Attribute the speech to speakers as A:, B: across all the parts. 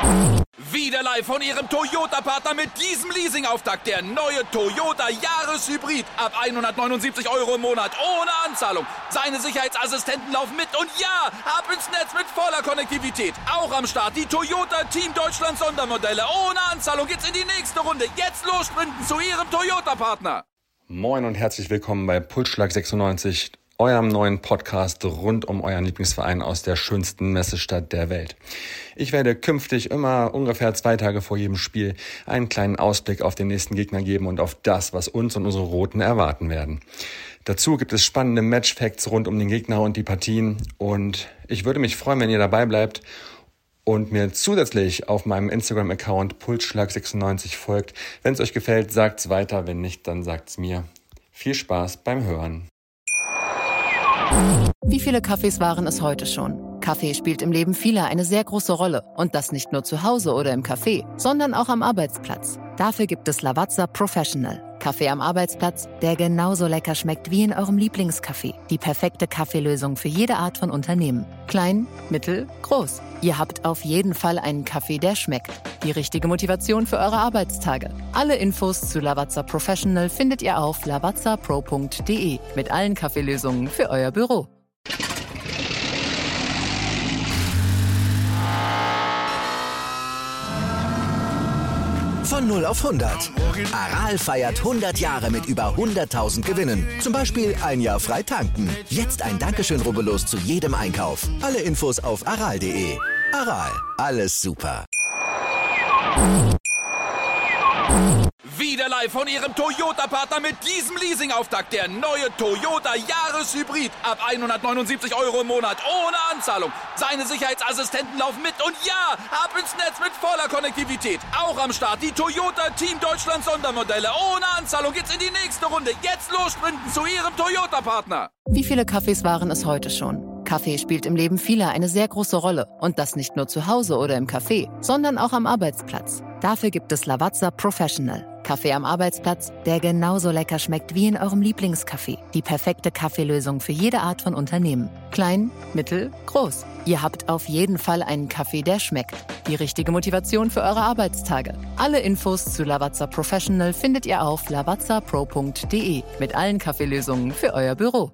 A: Wieder live von Ihrem Toyota-Partner mit diesem Leasing-Auftakt. Der neue Toyota Jahreshybrid. Ab 179 € im Monat. Ohne Anzahlung. Seine Sicherheitsassistenten laufen mit. Und ja, ab ins Netz mit voller Konnektivität. Auch am Start die Toyota Team Deutschland Sondermodelle. Ohne Anzahlung geht's in die nächste Runde. Jetzt los sprinten zu Ihrem Toyota-Partner.
B: Moin und herzlich willkommen bei Pulsschlag 96. Eurem neuen Podcast rund um euren Lieblingsverein aus der schönsten Messestadt der Welt. Ich werde künftig immer ungefähr 2 Tage vor jedem Spiel einen kleinen Ausblick auf den nächsten Gegner geben und auf das, was uns und unsere Roten erwarten werden. Dazu gibt es spannende Matchfacts rund um den Gegner und die Partien und ich würde mich freuen, wenn ihr dabei bleibt und mir zusätzlich auf meinem Instagram-Account Pulsschlag96 folgt. Wenn es euch gefällt, sagt's weiter, wenn nicht, dann sagt's mir. Viel Spaß beim Hören.
C: Wie viele Kaffees waren es heute schon? Kaffee spielt im Leben vieler eine sehr große Rolle. Und das nicht nur zu Hause oder im Café, sondern auch am Arbeitsplatz. Dafür gibt es Lavazza Professional. Kaffee am Arbeitsplatz, der genauso lecker schmeckt wie in eurem Lieblingscafé. Die perfekte Kaffeelösung für jede Art von Unternehmen. Klein, mittel, groß. Ihr habt auf jeden Fall einen Kaffee, der schmeckt. Die richtige Motivation für eure Arbeitstage. Alle Infos zu Lavazza Professional findet ihr auf lavazzapro.de mit allen Kaffeelösungen für euer Büro.
D: Von 0 auf 100. Aral feiert 100 Jahre mit über 100.000 Gewinnen. Zum Beispiel ein Jahr frei tanken. Jetzt ein Dankeschön, rubbellos zu jedem Einkauf. Alle Infos auf aral.de. Aral, alles super.
A: Wieder live von Ihrem Toyota-Partner mit diesem Leasing-Auftakt. Der neue Toyota Jahreshybrid. Ab 179 € im Monat. Ohne Anzahlung. Seine Sicherheitsassistenten laufen mit. Und ja, ab ins Netz mit voller Konnektivität. Auch am Start die Toyota Team Deutschland Sondermodelle. Ohne Anzahlung geht's in die nächste Runde. Jetzt los sprinten zu Ihrem Toyota-Partner.
C: Wie viele Kaffees waren es heute schon? Kaffee spielt im Leben vieler eine sehr große Rolle. Und das nicht nur zu Hause oder im Café, sondern auch am Arbeitsplatz. Dafür gibt es Lavazza Professional. Kaffee am Arbeitsplatz, der genauso lecker schmeckt wie in eurem Lieblingscafé. Die perfekte Kaffeelösung für jede Art von Unternehmen. Klein, mittel, groß. Ihr habt auf jeden Fall einen Kaffee, der schmeckt. Die richtige Motivation für eure Arbeitstage. Alle Infos zu Lavazza Professional findet ihr auf lavazzapro.de mit allen Kaffeelösungen für euer Büro.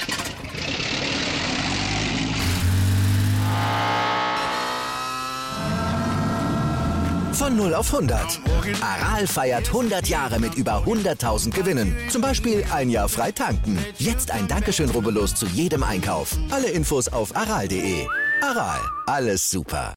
D: Von 0 auf 100. Aral feiert 100 Jahre mit über 100.000 Gewinnen. Zum Beispiel ein Jahr frei tanken. Jetzt ein Dankeschön, rubbellos zu jedem Einkauf. Alle Infos auf aral.de. Aral, alles super.